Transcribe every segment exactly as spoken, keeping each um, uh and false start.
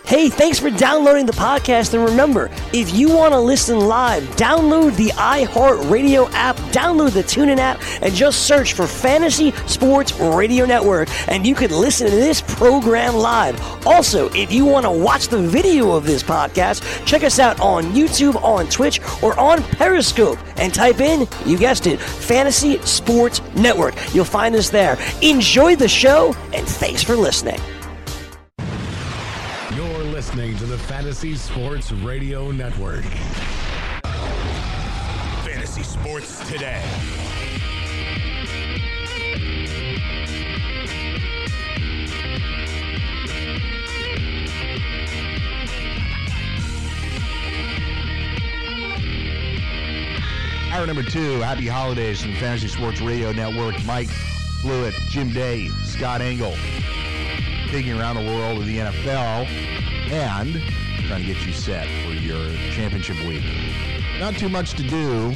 Hey, thanks for downloading the podcast, and remember, if you want to listen live, download the iHeartRadio app, download the TuneIn app, and just search for Fantasy Sports Radio Network, and you can listen to this program live. Also, if you want to watch the video of this podcast, check us out on YouTube, on Twitch, or on Periscope, and type in, you guessed it, Fantasy Sports Network. You'll find us there. Enjoy the show, and thanks for listening. Listening to the Fantasy Sports Radio Network. Fantasy Sports Today. Hour number two, happy holidays from the Fantasy Sports Radio Network. Mike Blewett, Jim Day, Scott Engel, taking around the world of the N F L. And trying to get you set for your championship week. Not too much to do.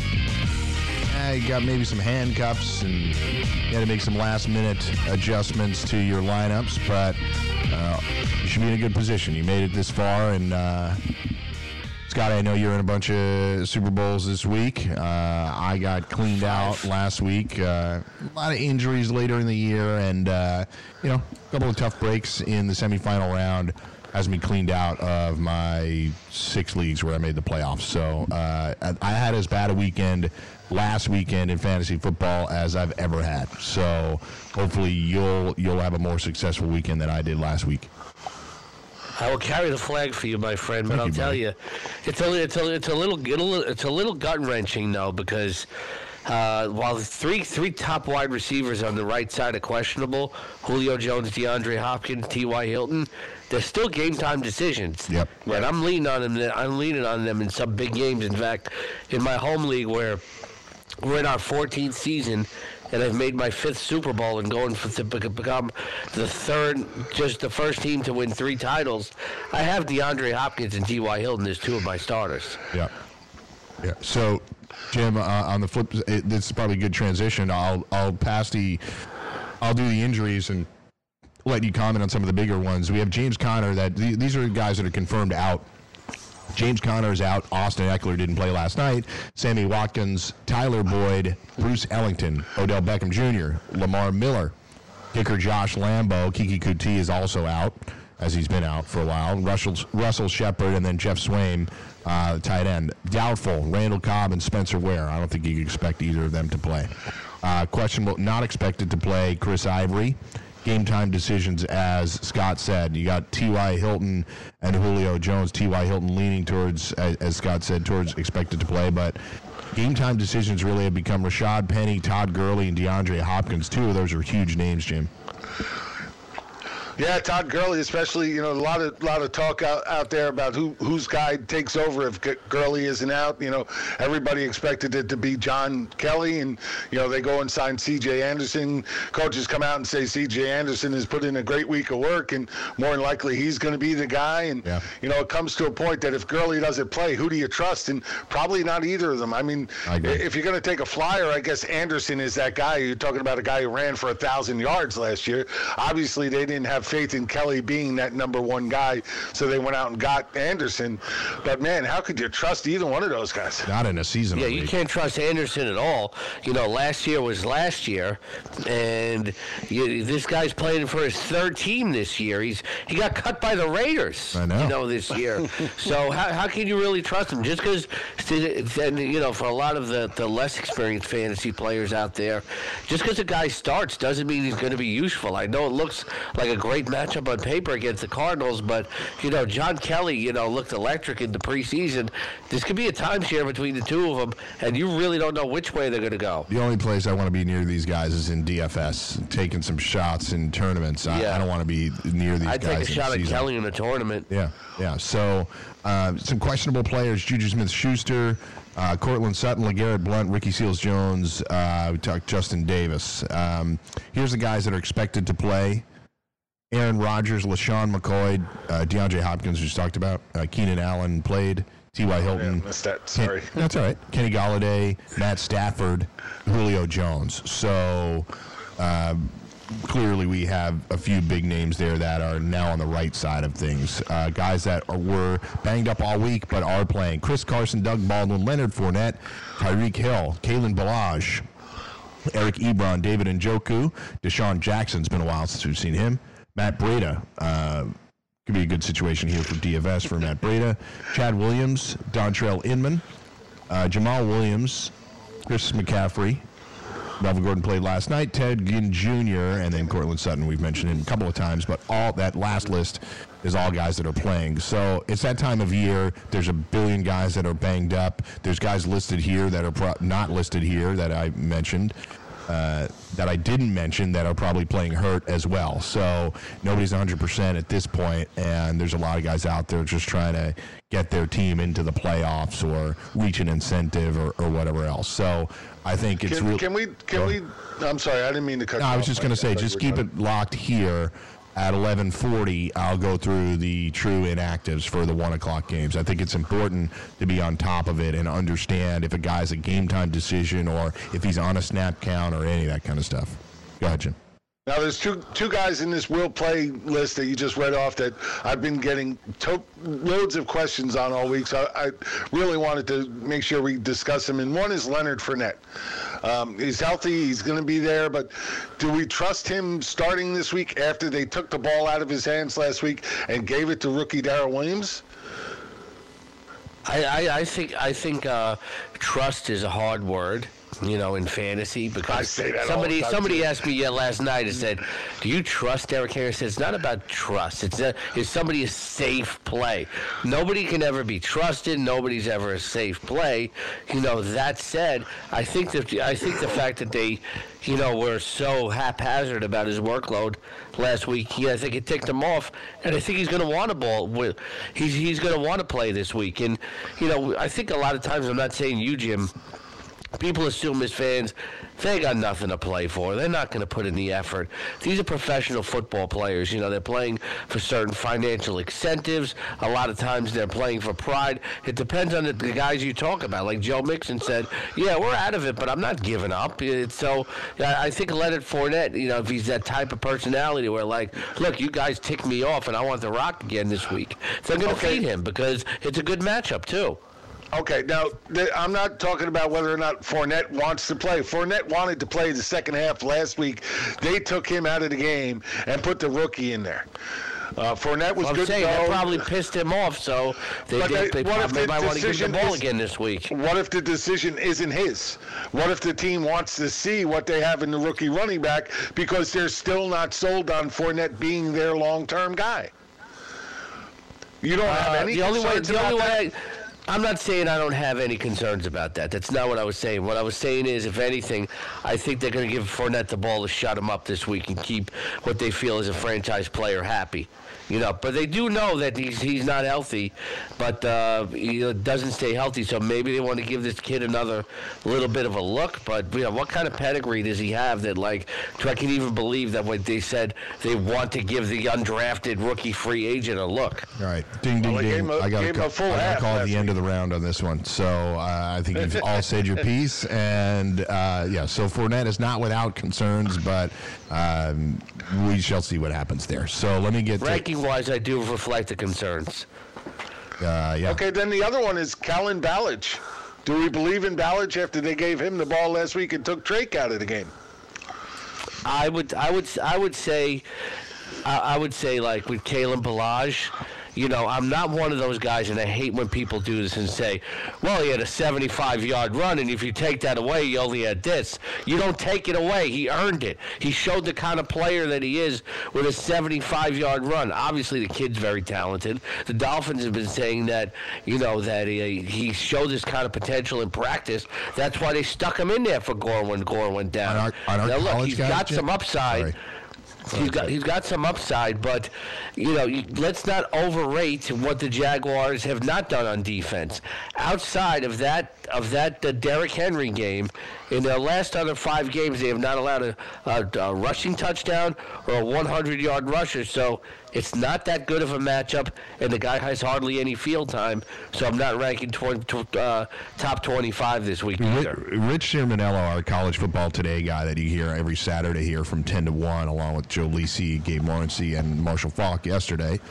Uh, you got maybe some handcuffs and you got to make some last-minute adjustments to your lineups, but uh, you should be in a good position. You made it this far, and uh, Scott, I know you're in a bunch of Super Bowls this week. Uh, I got cleaned out last week. Uh, a lot of injuries later in the year, and uh, you know, a couple of tough breaks in the semifinal round. Has me cleaned out of my six leagues where I made the playoffs. So uh, I had as bad a weekend last weekend in fantasy football as I've ever had. So hopefully you'll you'll have a more successful weekend than I did last week. I will carry the flag for you, my friend. But Thank I'll you, tell buddy. you, it's a it's a it's a little it's a little gut wrenching though, because Uh, while the three three top wide receivers on the right side are questionable, Julio Jones, DeAndre Hopkins, T Y. Hilton, they're still game time decisions. Yep. And I'm leaning on them. I'm leaning on them in some big games. In fact, in my home league, where we're in our fourteenth season, and I've made my fifth Super Bowl and going for, to become the third, just the first team to win three titles, I have DeAndre Hopkins and T Y. Hilton as two of my starters. Yeah. Yeah. So, Jim, uh, on the flip, it, this is probably a good transition. I'll I'll pass the, I'll do the injuries and let you comment on some of the bigger ones. We have James Conner. That th- these are guys that are confirmed out. James Conner is out. Austin Eckler didn't play last night. Sammy Watkins, Tyler Boyd, Bruce Ellington, Odell Beckham Junior, Lamar Miller, kicker Josh Lambo, Kiki Kuti is also out, as he's been out for a while. Russell, Russell Shepard, and then Jeff Swaim, uh, tight end. Doubtful, Randall Cobb and Spencer Ware. I don't think you can expect either of them to play. Uh, questionable, not expected to play, Chris Ivory. Game time decisions, as Scott said. You got T Y. Hilton and Julio Jones. T Y. Hilton leaning towards, as, as Scott said, towards expected to play. But game time decisions really have become Rashad Penny, Todd Gurley, and DeAndre Hopkins. Two of those are huge names, Jim. Yeah, Todd Gurley, especially, you know, a lot of lot of talk out, out there about who whose guy takes over if G- Gurley isn't out. You know, everybody expected it to be John Kelly, and, you know, they go and sign C J Anderson. Coaches come out and say C J Anderson has put in a great week of work, and more than likely he's going to be the guy. And, yeah. you know, it comes to a point that if Gurley doesn't play, who do you trust? And probably not either of them. I mean, I if you're going to take a flyer, I guess Anderson is that guy. You're talking about a guy who ran for a thousand yards last year. Obviously, they didn't have faith in Kelly being that number one guy, so they went out and got Anderson. But, man, how could you trust either one of those guys? Not in a season. Yeah, you league. can't trust Anderson at all. You know, last year was last year, and you, this guy's playing for his third team this year. He's He got cut by the Raiders, I know. you know, this year. So how how can you really trust him? Just because, you know, for a lot of the, the less experienced fantasy players out there, just because a guy starts doesn't mean he's going to be useful. I know it looks like a great matchup on paper against the Cardinals, but, you know, John Kelly, you know, looked electric in the preseason. This could be a timeshare between the two of them, and you really don't know which way they're going to go. The only place I want to be near these guys is in D F S, taking some shots in tournaments. I, Yeah. I don't want to be near these I'd guys. take a in shot at season. Kelly in a tournament. Yeah, yeah. So uh, some questionable players: Juju Smith-Schuster, uh, Cortland Sutton, LeGarrette Blount, Ricky Seals-Jones. Uh, we talked Justin Davis. Um, here's the guys that are expected to play: Aaron Rodgers, LaShawn McCoy, uh, DeAndre Hopkins, we just talked about. Uh, Keenan Allen played. T Y. Hilton. Yeah, missed that. Sorry. Ken, that's all right. Kenny Golladay, Matt Stafford, Julio Jones. So, um, clearly we have a few big names there that are now on the right side of things. Uh, guys that are, were banged up all week but are playing. Chris Carson, Doug Baldwin, Leonard Fournette, Tyreek Hill, Kalen Ballage, Eric Ebron, David Njoku, Deshaun Jackson's been a while since we've seen him. Matt Breida, uh, could be a good situation here for D F S for Matt Breida. Chad Williams, Dontrell Inman, uh, Jamal Williams, Chris McCaffrey. Melvin Gordon played last night. Ted Ginn Junior and then Cortland Sutton. We've mentioned him a couple of times, but all that last list is all guys that are playing. So it's that time of year. There's a billion guys that are banged up. There's guys listed here that are pro- not listed here that I mentioned. Uh, that I didn't mention that are probably playing hurt as well. So nobody's one hundred percent at this point, and there's a lot of guys out there just trying to get their team into the playoffs or reach an incentive or, or whatever else. So I think it's can, real. Can we? Can we? I'm sorry, I didn't mean to cut. No, you I was off. just going to say, just keep it locked here. At eleven forty, I'll go through the true inactives for the one o'clock games. I think it's important to be on top of it and understand if a guy's a game-time decision or if he's on a snap count or any of that kind of stuff. Go ahead, Jim. Now, there's two two guys in this will play list that you just read off that I've been getting to- loads of questions on all week, so I, I really wanted to make sure we discuss them. And one is Leonard Fournette. Um, he's healthy, he's going to be there, but do we trust him starting this week after they took the ball out of his hands last week and gave it to rookie Darrell Williams? I, I, I think I think uh, trust is a hard word, you know, in fantasy, because I say that somebody all the time, somebody too. asked me yeah, last night and said, "Do you trust Derrick Henry?" I said, "It's not about trust. It's a, is somebody a safe play? Nobody can ever be trusted. Nobody's ever a safe play." You know. That said, I think that I think the fact that they, you know, were so haphazard about his workload last week, yeah, I think it ticked him off, and I think he's going to want to ball. With, he's he's going to want to play this week, and you know, I think a lot of times, I'm not saying you, Jim. People assume as fans, they got nothing to play for. They're not going to put in the effort. These are professional football players. You know, they're playing for certain financial incentives. A lot of times they're playing for pride. It depends on the, the guys you talk about. Like Joe Mixon said, yeah, we're out of it, but I'm not giving up. It's so I think Leonard Fournette, you know, if he's that type of personality where, like, look, you guys tick me off and I want the rock again this week, they're going to Okay. feed him because it's a good matchup, too. Okay, now, th- I'm not talking about whether or not Fournette wants to play. Fournette wanted to play the second half last week. They took him out of the game and put the rookie in there. Uh, Fournette was I'm good saying to go. that probably pissed him off, so they, But did, they- they what if probably the might want to give him the decision ball is- again this week. What if the decision isn't his? What if the team wants to see what they have in the rookie running back because they're still not sold on Fournette being their long-term guy? You don't have Uh, any the only way, concerns the about only that? way, I, I'm not saying I don't have any concerns about that. That's not what I was saying. What I was saying is, if anything, I think they're going to give Fournette the ball to shut him up this week and keep what they feel is a franchise player happy. You know, but they do know that he's he's not healthy, but uh, he doesn't stay healthy. So maybe they want to give this kid another little bit of a look. But you know, what kind of pedigree does he have that, like, I can even believe that what they said they want to give the undrafted rookie free agent a look. All right, ding, ding, Well, they ding. gave him a- I got gave to him a full I gotta half call it last the end week. of the round on this one. So uh, I think you've all said your piece, and uh, yeah. So Fournette is not without concerns, but um, we shall see what happens there. So let me get to, Ranking wise, I do reflect the concerns. uh, yeah. Okay, then the other one is Kalen Ballage. Do we believe in Ballage after they gave him the ball last week and took Drake out of the game? I would, I would, I would say, I, I would say like with Kalen Ballage, you know, I'm not one of those guys, and I hate when people do this and say, well, he had a seventy-five yard run, and if you take that away, you only had this. You don't take it away. He earned it. He showed the kind of player that he is with a seventy-five yard run. Obviously, the kid's very talented. The Dolphins have been saying that, you know, that he, he showed this kind of potential in practice. That's why they stuck him in there for Gore when Gore went down. On our- on our now, look, college he's guys, got Jim? some upside. Sorry. He's got he's got some upside, but you know, you, let's not overrate what the Jaguars have not done on defense. Outside of that of that uh, Derrick Henry game, in their last other five games, they have not allowed a, a, a rushing touchdown or a hundred yard rusher. So It's not that good of a matchup, and the guy has hardly any field time, so I'm not ranking twenty, uh, top twenty-five this week either. Rich Shermanello, our College Football Today guy that you hear every Saturday here from ten to one, along with Joe Lisi, Gabe Morency, and Marshall Falk yesterday,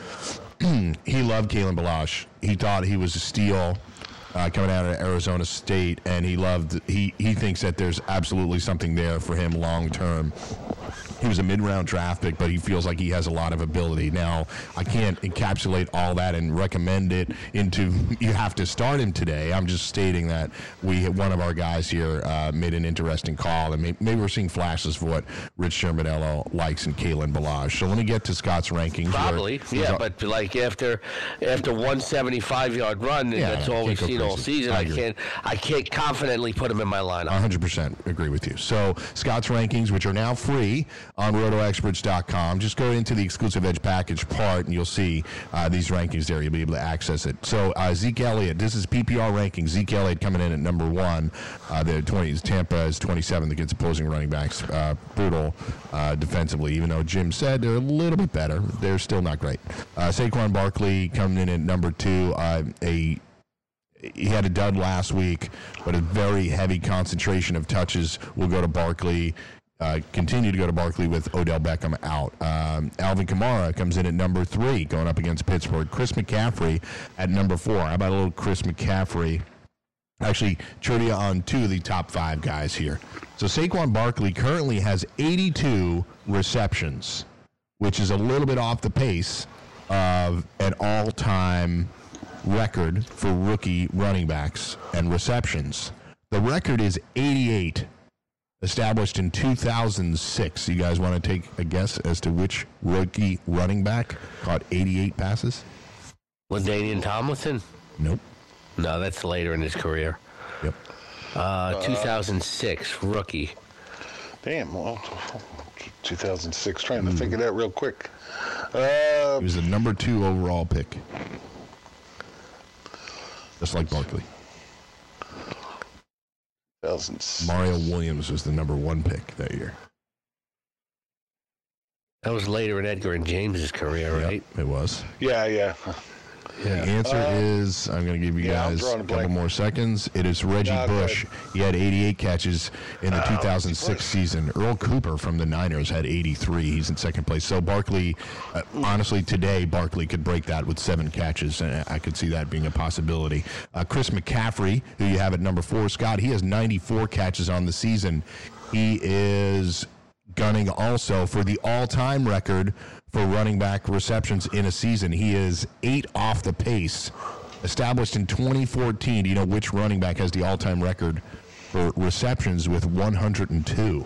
he loved Kalen Ballage. He thought he was a steal uh, coming out of Arizona State, and he loved. He he thinks that there's absolutely something there for him long term. He was a mid-round draft pick, but he feels like he has a lot of ability. Now, I can't encapsulate all that and recommend it into you have to start him today. I'm just stating that we one of our guys here uh, made an interesting call, and maybe, maybe we're seeing flashes of what Rich Shermanello likes in Kalen Ballage. So let me get to Scott's rankings. Probably, where, yeah, but like after after one seventy-five yard run, yeah, that's all we've seen all season. I, I can't I can't confidently put him in my lineup. one hundred percent agree with you. So Scott's rankings, which are now free on roto experts dot com. Just go into the exclusive Edge package part, and you'll see uh, these rankings there. You'll be able to access it. So uh, Zeke Elliott, this is P P R rankings. Zeke Elliott coming in at number one. Uh, the twenty Tampa is twenty-seventh against opposing running backs. Uh, brutal uh, defensively, even though Jim said they're a little bit better. They're still not great. Uh, Saquon Barkley coming in at number two. Uh, a He had a dud last week, but a very heavy concentration of touches will go to Barkley. Uh, continue to go to Barkley with Odell Beckham out. Um, Alvin Kamara comes in at number three, going up against Pittsburgh. Chris McCaffrey at number four. How about a little Chris McCaffrey? Actually, trivia on two of the top five guys here. So Saquon Barkley currently has eighty-two receptions, which is a little bit off the pace of an all-time record for rookie running backs and receptions. The record is eighty-eight. Established in two thousand six. You guys want to take a guess as to which rookie running back caught eighty-eight passes? LaDainian Tomlinson? Nope. No, that's later in his career. Yep. Uh, two thousand six, rookie. Damn, well, two thousand six, trying to mm. figure that real quick. Uh, he was the number two overall pick. Just like Barkley. Mario Williams was the number one pick that year. That was later in Edgar and James's career, right? Yep, it was. Yeah, yeah. Yeah. The answer uh, is, I'm going to give you yeah, guys a couple blank. more seconds. It is Reggie no, Bush. He had eighty-eight catches in the oh, two thousand six season. Earl Cooper from the Niners had eighty-three. He's in second place. So Barkley, uh, honestly, today Barkley could break that with seven catches, and I could see that being a possibility. Uh, Chris McCaffrey, who you have at number four, Scott, he has ninety-four catches on the season. He is gunning also for the all-time record for running back receptions in a season. He is eight off the pace. Established in twenty fourteen. Do you know which running back has the all-time record for receptions with one hundred two?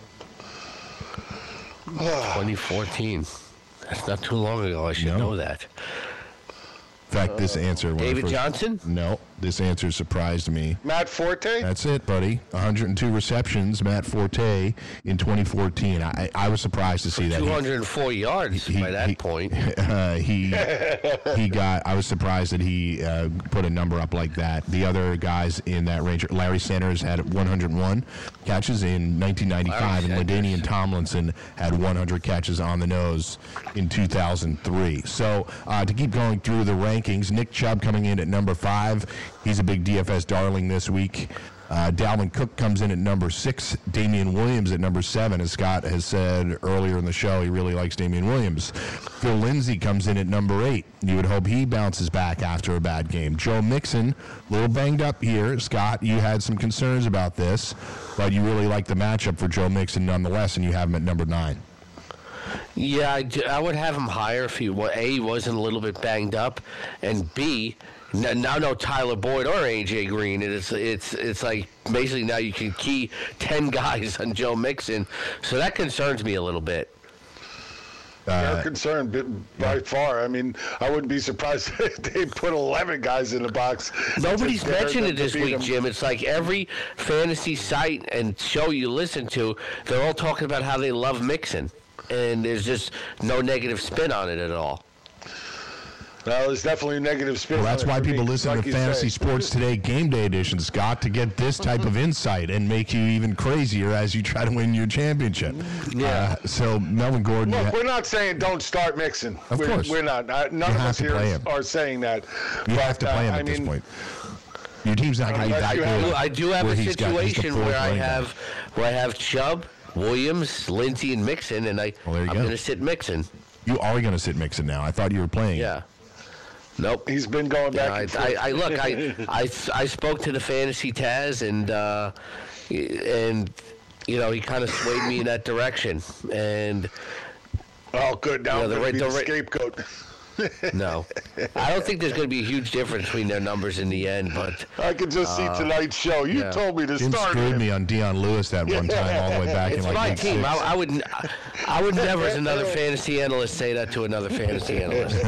twenty fourteen. That's not too long ago. I should no. know that. In fact, this answer... David first, Johnson? No, this answer surprised me. Matt Forte? That's it, buddy. one hundred two receptions, Matt Forte, in twenty fourteen. I, I was surprised to see that. two hundred four he, yards he, by that he, point. Uh, he he got... I was surprised that he uh, put a number up like that. The other guys in that range... Larry Sanders had one hundred one catches in nineteen ninety-five, Larry and LaDainian Tomlinson had one hundred catches on the nose in two thousand three. So, uh, to keep going through the rankings, Nick Chubb coming in at number five. He's a big D F S darling this week. Uh, Dalvin Cook comes in at number six. Damian Williams at number seven. As Scott has said earlier in the show, he really likes Damian Williams. Phil Lindsay comes in at number eight. You would hope he bounces back after a bad game. Joe Mixon, a little banged up here. Scott, you had some concerns about this, but you really like the matchup for Joe Mixon nonetheless, and you have him at number nine. Yeah, I, do, I would have him higher if he, A, wasn't a little bit banged up, and B, now no Tyler Boyd or A J Green. It's it's it's like basically now you can key ten guys on Joe Mixon, so that concerns me a little bit. Uh, You're concerned by yeah. far. I mean, I wouldn't be surprised if they put eleven guys in the box. Nobody's mentioned it this week, them. Jim. It's like every fantasy site and show you listen to, they're all talking about how they love Mixon, and there's just no negative spin on it at all. Well, there's definitely a negative spin. Well, that's on it why for people me, listen like to you Fantasy say. Sports Today Game Day editions, Scott, to get this type of insight and make you even crazier as you try to win your championship. Yeah. Uh, so, Melvin Gordon. Look, you ha- we're not saying don't start mixing. Of we're, course. We're not. Uh, none You of have us to here play him. are saying that. you but, have to play him uh, at I this mean, point. Your team's not going to be Unless that you good. have- Well, I do have where a he's got- he's the situation fourth where I running back. have where I have Chubb, Williams, Lindsey, and Mixon, and I Well, there you I'm go. going to sit Mixon. You are going to sit Mixon now. I thought you were playing. Yeah. Nope. He's been going back. Yeah, and I, forth. I, I look. I, I I spoke to the fantasy Taz, and uh, and you know he kind of swayed me in that direction. And Oh, good. Now Yeah, I'm the going right- to be the the right- scapegoat. no, I don't think there's going to be a huge difference between their numbers in the end. But I can just see tonight's show. You yeah. told me to Jim start screwed him. me on Deion Lewis that one time all the way back it's in like my week team. six. I, I would n- I would never, as another fantasy analyst, say that to another fantasy analyst.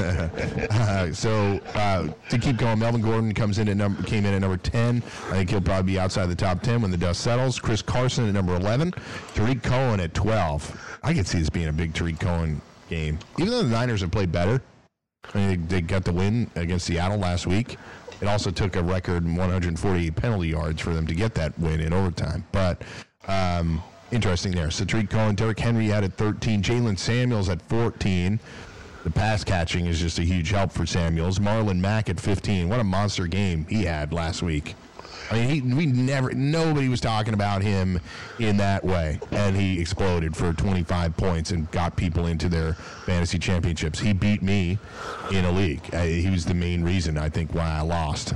Uh, so uh, to keep going, Melvin Gordon comes in at number came in at number ten. I think he'll probably be outside the top ten when the dust settles. Chris Carson at number eleven. Tariq Cohen at twelve. I could see this being a big Tariq Cohen game, even though the Niners have played better. I mean, they, they got the win against Seattle last week. It also took a record one hundred forty-eight penalty yards for them to get that win in overtime. But um, interesting there. So Tariq Cohen, Derrick Henry out at thirteen, Jalen Samuels at fourteen. The pass catching is just a huge help for Samuels. Marlon Mack at fifteen. What a monster game he had last week. I mean, he, we never, nobody was talking about him in that way, and he exploded for twenty-five points and got people into their fantasy championships. He beat me in a league. Uh, he was the main reason, I think, why I lost.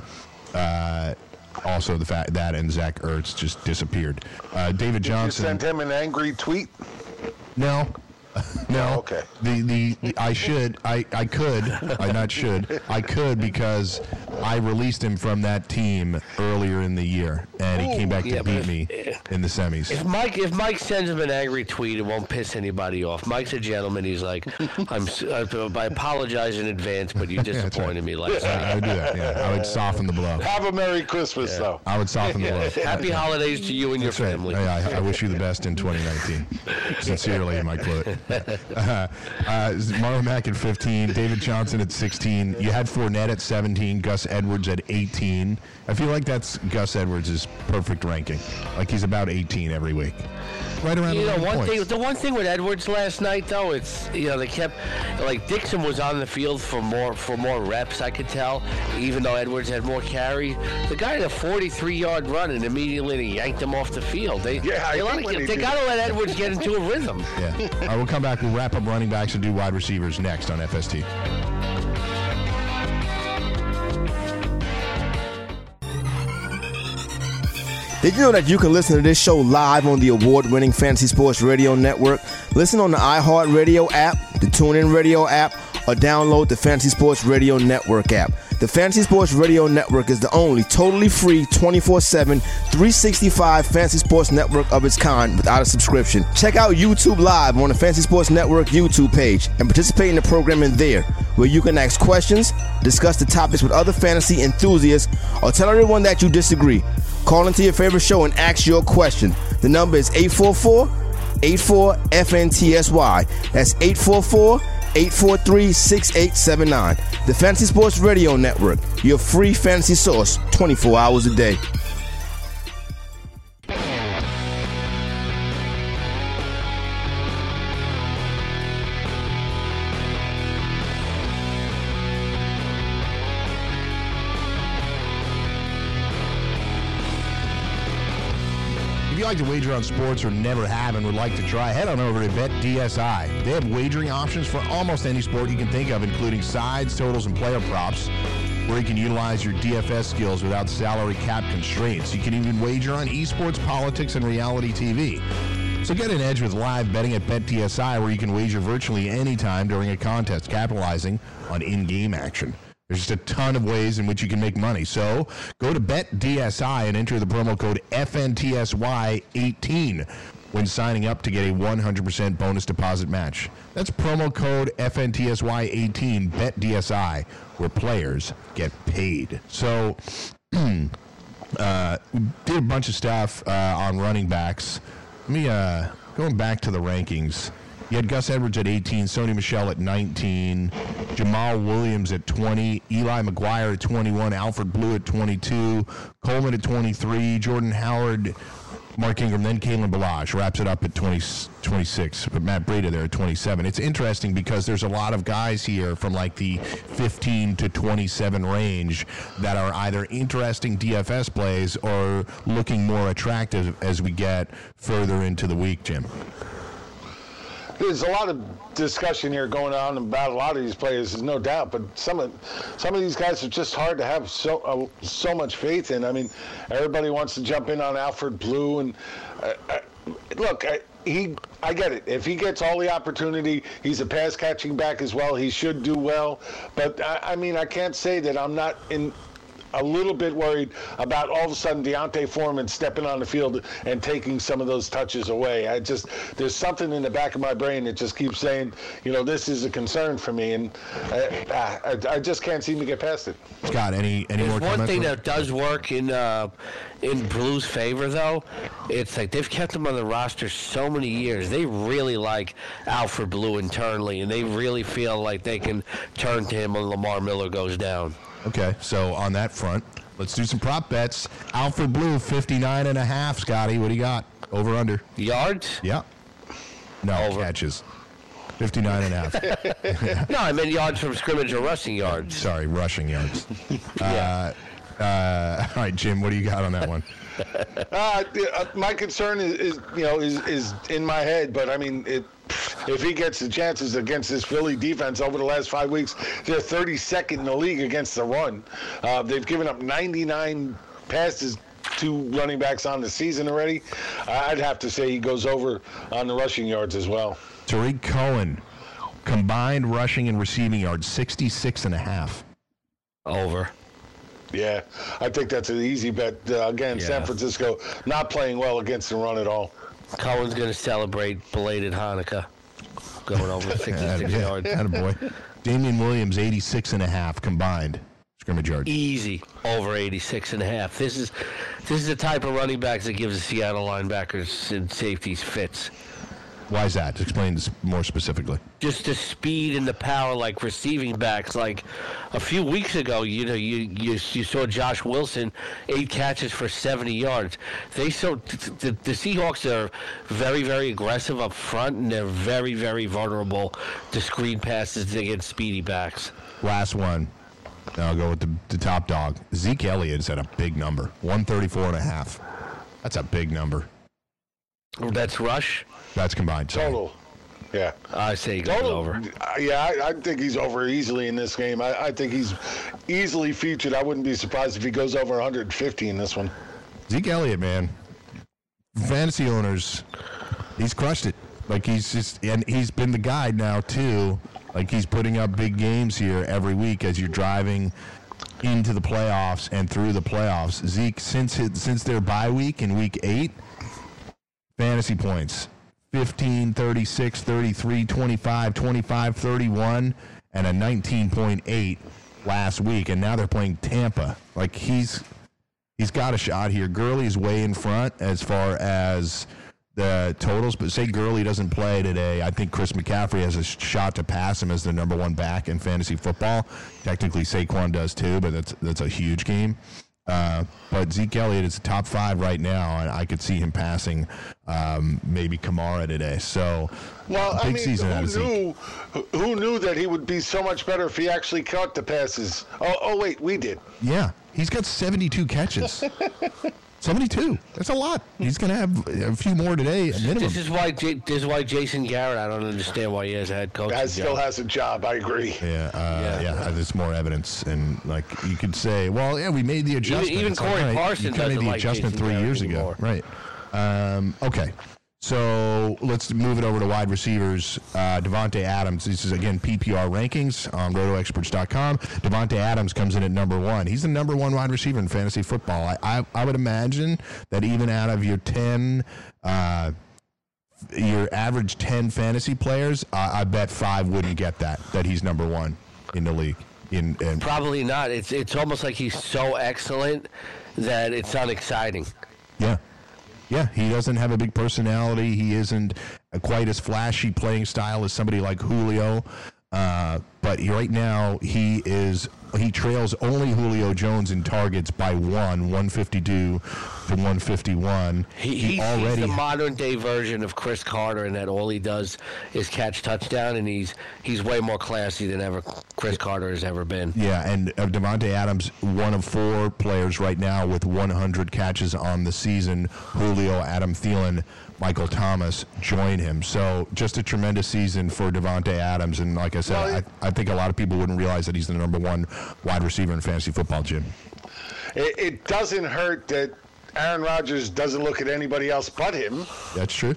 Uh, also, the fact that and Zach Ertz just disappeared. Uh, David Did you Johnson. send him an angry tweet? No. No. Oh, okay. The, the the I should I I could I not should I could because I released him from that team earlier in the year and he came back Yeah, to but beat if- me in the semis. If Mike if Mike sends him an angry tweet, it won't piss anybody off. Mike's a gentleman. He's like, I'm s- I I apologize in advance, but you disappointed me last I, night. I would do that. Yeah, I would soften the blow. Have a Merry Christmas, though. I would soften the blow. Happy holidays to you and your That's right. family. Yeah, I, I wish you the best in twenty nineteen. Sincerely, Mike Blewett. Uh, uh, Marlon Mack at fifteen, David Johnson at sixteen. You had Fournette at seventeen, Gus Edwards at eighteen. I feel like that's Gus Edwards' perfect ranking. Like he's about eighteen every week. Right around You the know, right one points. thing. The one thing with Edwards last night, though, it's you know they kept like Dixon was on the field for more for more reps. I could tell, even though Edwards had more carry. The guy had a forty-three yard run and immediately they yanked him off the field. They Yeah, I they, think gotta, when get- they they did- got to let Edwards get into a rhythm. Yeah. All right, we'll come back. We'll wrap up running backs and do wide receivers next on F S T. Did you know that you can listen to this show live on the award-winning Fantasy Sports Radio Network? Listen on the iHeartRadio app, the TuneIn Radio app, or download the Fantasy Sports Radio Network app. The Fantasy Sports Radio Network is the only totally free twenty-four seven, three sixty-five fantasy sports network of its kind without a subscription. Check out YouTube Live on the Fantasy Sports Network YouTube page and participate in the programming there, where you can ask questions, discuss the topics with other fantasy enthusiasts, or tell everyone that you disagree. Call into your favorite show and ask your question. The number is eight four four, eight four, F N T S Y. That's eight four four, eight four three, six eight seven nine. The Fantasy Sports Radio Network, your free fantasy source twenty-four hours a day. If you like to wager on sports or never have and would like to try, head on over to BetDSI. They have wagering options for almost any sport you can think of, including sides, totals, and player props, where you can utilize your D F S skills without salary cap constraints. You can even wager on esports, politics, and reality T V. So get an edge with live betting at BetDSI, where you can wager virtually any time during a contest, capitalizing on in-game action. There's just a ton of ways in which you can make money. So go to BetDSI and enter the promo code F N T S Y eighteen when signing up to get a one hundred percent bonus deposit match. That's promo code F N T S Y eighteen, BetDSI, where players get paid. So uh, we did a bunch of stuff uh, on running backs. Let me, uh, going back to the rankings, You had Gus Edwards at eighteen, Sony Michel at nineteen, Jamal Williams at twenty, Eli McGuire at twenty-one, Alfred Blue at twenty-two, Coleman at twenty-three, Jordan Howard, Mark Ingram, then Kalen Ballage wraps it up at twenty, twenty-six, but Matt Breida there at twenty-seven. It's interesting because there's a lot of guys here from like the fifteen to twenty-seven range that are either interesting D F S plays or looking more attractive as we get further into the week, Jim. There's a lot of discussion here going on about a lot of these players, there's no doubt. But some of some of these guys are just hard to have so uh, so much faith in. I mean, everybody wants to jump in on Alfred Blue, and uh, uh, look, I, he I get it. If he gets all the opportunity, he's a pass catching back as well. He should do well. But I, I mean, I can't say that I'm not in. A little bit worried about all of a sudden Deontay Foreman stepping on the field and taking some of those touches away. I just, there's something in the back of my brain that just keeps saying, you know, this is a concern for me, and I, I, I just can't seem to get past it. Scott, any any more comments? One thing from- that does work in uh, in Blue's favor, though, it's like they've kept him on the roster so many years. They really like Alfred Blue internally, and they really feel like they can turn to him when Lamar Miller goes down. Okay, so on that front, let's do some prop bets. Alfred Blue, fifty-nine and a half. Scotty, what do you got? Over, under? Yards? Yeah. No, Over. catches. fifty-nine and a half. No, I meant yards from scrimmage or rushing yards. Sorry, rushing yards. Yeah. uh, uh, all right, Jim, what do you got on that one? Uh, my concern is, is, you know, is is in my head, but I mean, it, if he gets the chances against this Philly defense over the last five weeks, they're thirty-second in the league against the run. Uh, they've given up ninety-nine passes to running backs on the season already. I'd have to say he goes over on the rushing yards as well. Tariq Cohen, combined rushing and receiving yards, sixty-six and a half. Over. Yeah, I think that's an easy bet. Uh, again, Yeah. San Francisco not playing well against the run at all. Cohen's going to celebrate belated Hanukkah, going over sixty-six yeah, yards. attaboy. Damian Williams, eighty-six and a half combined scrimmage yards. Easy over eighty-six and a half. This is this is the type of running backs that gives the Seattle linebackers and safeties fits. Why is that? Explain this more specifically. Just the speed and the power, like receiving backs. Like a few weeks ago, you know, you you, you saw Josh Wilson, eight catches for seventy yards. They so the, the Seahawks are very very aggressive up front, and they're very very vulnerable to screen passes against speedy backs. Last one. I'll go with the, the top dog. Zeke Elliott's at a big number, one thirty-four and a half. That's a big number. That's rush. That's combined. Sorry. Total. Yeah. I say he goes Total. over. Uh, yeah, I, I think he's over easily in this game. I, I think he's easily featured. I wouldn't be surprised if he goes over one hundred fifty in this one. Zeke Elliott, man. Fantasy owners, he's crushed it. Like he's just, and he's been the guide now too. Like he's putting up big games here every week as you're driving into the playoffs and through the playoffs. Zeke, since his, since their bye week in week eight, fantasy points fifteen, thirty-six, thirty-three, twenty-five, twenty-five, thirty-one, and a nineteen point eight last week. And now they're playing Tampa. Like he's he's got a shot here. Gurley's way in front as far as the totals, but say Gurley doesn't play today, I think Chris McCaffrey has a shot to pass him as the number one back in fantasy football. Technically, Saquon does too, but that's that's a huge game. Uh, but Zeke Elliott is top five right now, and I could see him passing um, maybe Kamara today. So, Well, big I mean, season out of who Zeke. knew, who knew that he would be so much better if he actually caught the passes? Oh, oh wait, we did. Yeah, he's got seventy-two catches. seventy-two. That's a lot. He's going to have a few more today, a minimum. This is why J- this is why Jason Garrett. I don't understand why he has a head coach. Guy still has a job. I agree. Yeah, uh, Yeah. yeah, there's more evidence, and like you could say, well, yeah, we made the adjustment. even It's like, Corey all right, Parson you kinda doesn't made the like adjustment Jason three Garrett years anymore. ago, right? Um, okay, so let's move it over to wide receivers. Uh, Devontae Adams. This is again P P R rankings on roto experts dot com. Devontae Adams comes in at number one. He's the number one wide receiver in fantasy football. I I, I would imagine that even out of your ten. Uh, your average ten fantasy players, uh, I bet five wouldn't get that, that he's number one in the league. In, in Probably not. It's it's almost like he's so excellent that it's not exciting. Yeah. Yeah, he doesn't have a big personality. He isn't quite as flashy playing style as somebody like Julio. Uh, but he, right now he is he trails only Julio Jones in targets by one, one fifty-two to one fifty-one. He, he he's, already he's the modern day version of Chris Carter, in that all he does is catch touchdown, and he's he's way more classy than ever Chris Carter has ever been. Yeah, and uh, Davante Adams, one of four players right now with one hundred catches on the season. Julio, Adam Thielen, Michael Thomas join him. So just a tremendous season for Davante Adams. And like I said, well, it, I, I think a lot of people wouldn't realize that he's the number one wide receiver in fantasy football, Jim. It, it doesn't hurt that Aaron Rodgers doesn't look at anybody else but him. That's true.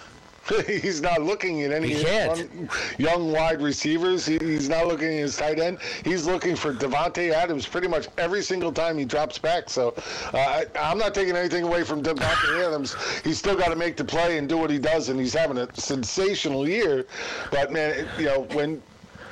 He's not looking at any young, young wide receivers. He, he's not looking at his tight end. He's looking for Davante Adams pretty much every single time he drops back. So uh, I, I'm not taking anything away from Davante Adams. He's still got to make the play and do what he does, and he's having a sensational year. But, man, it, you know, when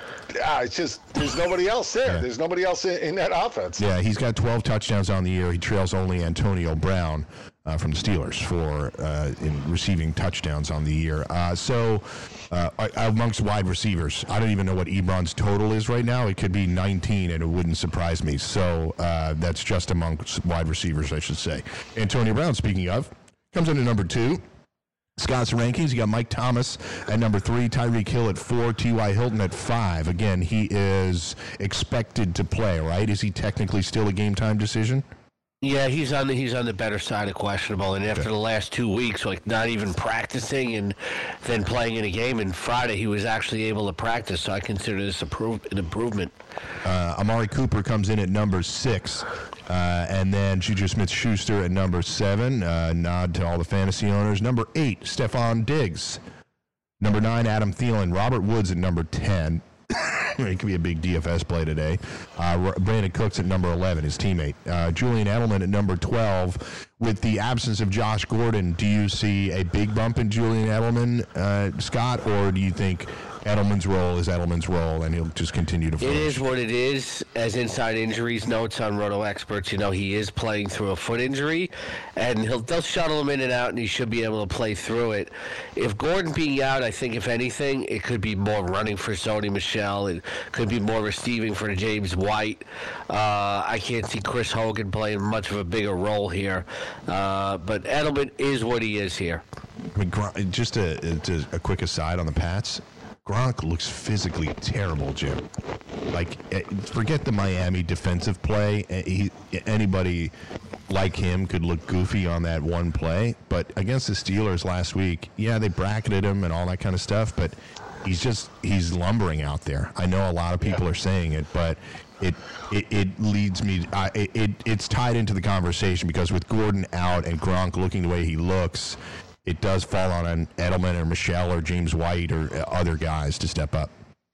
ah, it's just there's nobody else there. Yeah. There's nobody else in, in that offense. Yeah, he's got twelve touchdowns on the year. He trails only Antonio Brown Uh, from the Steelers for uh, in receiving touchdowns on the year. Uh, so uh, amongst wide receivers, I don't even know what Ebron's total is right now. It could be nineteen, and it wouldn't surprise me. So uh, that's just amongst wide receivers, I should say. Antonio Brown, speaking of, comes in at number two. Scott's rankings, you got Mike Thomas at number three, Tyreek Hill at four, T Y. Hilton at five. Again, he is expected to play, right? Is he technically still a game-time decision? Yeah, he's on the he's on the better side of questionable, and after the last two weeks, like not even practicing and then playing in a game, and Friday he was actually able to practice, so I consider this an improvement. Uh, Amari Cooper comes in at number six, uh, and then Juju Smith-Schuster at number seven. Uh, nod to all the fantasy owners. Number eight, Stephon Diggs. Number nine, Adam Thielen. Robert Woods at number ten. It could be a big D F S play today. Uh, Brandon Cooks at number eleven, his teammate. Uh, Julian Edelman at number twelve. With the absence of Josh Gordon, do you see a big bump in Julian Edelman, uh, Scott, or do you think Edelman's role is Edelman's role and he'll just continue to flourish? It is what it is. As Inside Injuries notes on Roto Experts, you know, he is playing through a foot injury, and he'll they'll shuttle him in and out, and he should be able to play through it. If Gordon being out, I think if anything, it could be more running for Sony Michel. It could be more receiving for James White. Uh, I can't see Chris Hogan playing much of a bigger role here. Uh, but Edelman is what he is here. I mean, just a, a, a quick aside on the Pats. Gronk looks physically terrible, Jim. Like, forget the Miami defensive play. He, anybody like him could look goofy on that one play. But against the Steelers last week, yeah, they bracketed him and all that kind of stuff. But he's just, he's lumbering out there. I know a lot of people are saying it, but it it, it leads me, uh, it, it it's tied into the conversation because with Gordon out and Gronk looking the way he looks, it does fall on an Edelman or Michelle or James White or other guys to step up.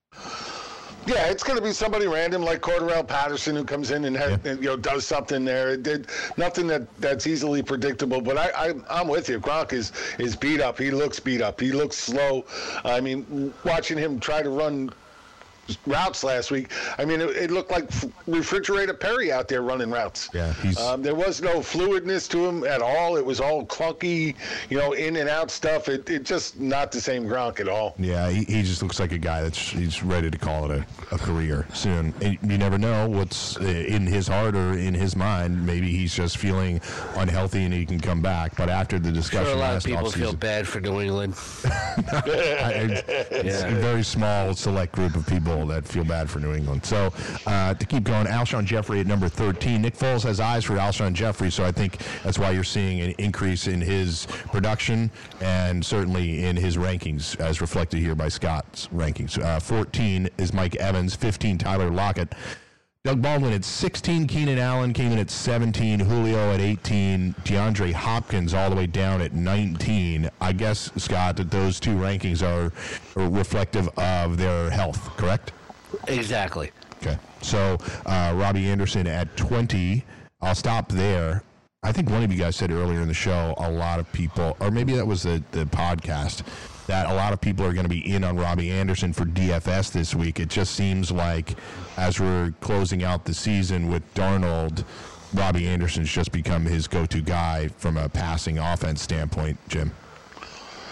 Yeah, it's going to be somebody random like Cordarrelle Patterson who comes in and, has, yeah. and you know does something there. It did nothing that, that's easily predictable. But I, I I'm with you. Gronk is is beat up. He looks beat up. He looks slow. I mean, watching him try to run routes last week, I mean, it, it looked like Refrigerator Perry out there running routes. Yeah, he's... Um, there was no fluidness to him at all. It was all clunky, you know, in and out stuff. It, it just not the same Gronk at all. Yeah, he, he just looks like a guy that's he's ready to call it a, a career soon. And you never know what's in his heart or in his mind. Maybe he's just feeling unhealthy and he can come back. But after the discussion, sure, a lot last of people off-season, feel bad for New England. It's yeah. a very small, select group of people that feel bad for New England. So uh, to keep going, Alshon Jeffrey at number thirteen. Nick Foles has eyes for Alshon Jeffrey, so I think that's why you're seeing an increase in his production and certainly in his rankings as reflected here by Scott's rankings. Uh, fourteen is Mike Evans, fifteen Tyler Lockett. Doug Baldwin at sixteen, Keenan Allen came in at seventeen, Julio at eighteen, DeAndre Hopkins all the way down at nineteen. I guess, Scott, that those two rankings are reflective of their health, correct? Exactly. Okay. So uh, Robbie Anderson at twenty. I'll stop there. I think one of you guys said earlier in the show, a lot of people, or maybe that was the, the podcast, that a lot of people are going to be in on Robbie Anderson for D F S this week. It just seems like as we're closing out the season with Darnold, Robbie Anderson's just become his go-to guy from a passing offense standpoint, Jim.